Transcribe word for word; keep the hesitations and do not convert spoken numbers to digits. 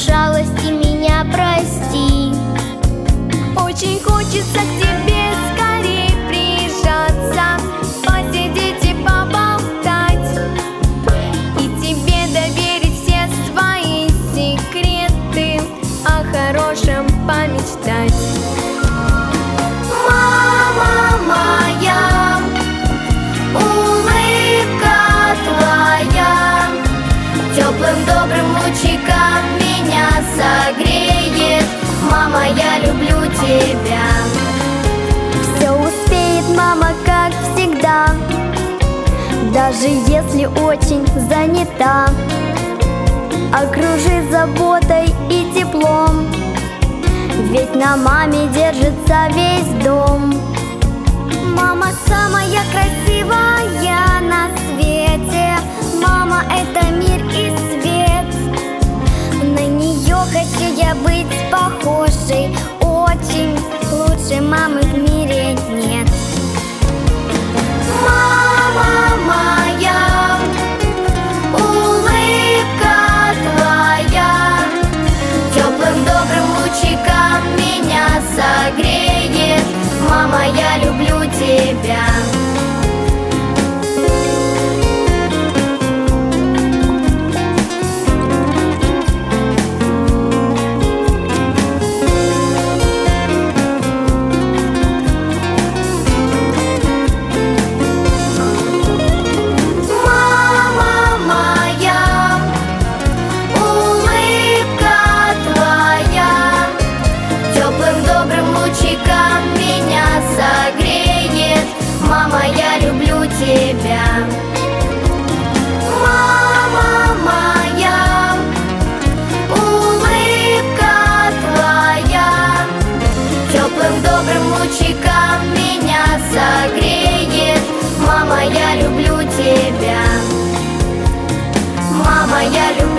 шалости меня прости. Очень хочется к тебе скорее прижаться, посидеть и поболтать, и тебе доверить все свои секреты, о хорошем помечтать. Мама моя, улыбка твоя теплым добрым лучиком меня согреет. Мама, я люблю тебя. Все успеет мама, как всегда, даже если очень занята. Окружи заботой и теплом, ведь на маме держится весь дом. Мама самая красивая на свете. Мама — это мир и свет. На нее хочу я быть похожей. Очень лучше мамы в мире нет. Мама моя, улыбка твоя теплым добрым лучиком меня согреет. Мама, я люблю тебя. Меня согреет. Мама, я люблю тебя. Мама моя, улыбка твоя теплым добрым лучиком меня согреет. Мама, я люблю тебя. Мама, я люблю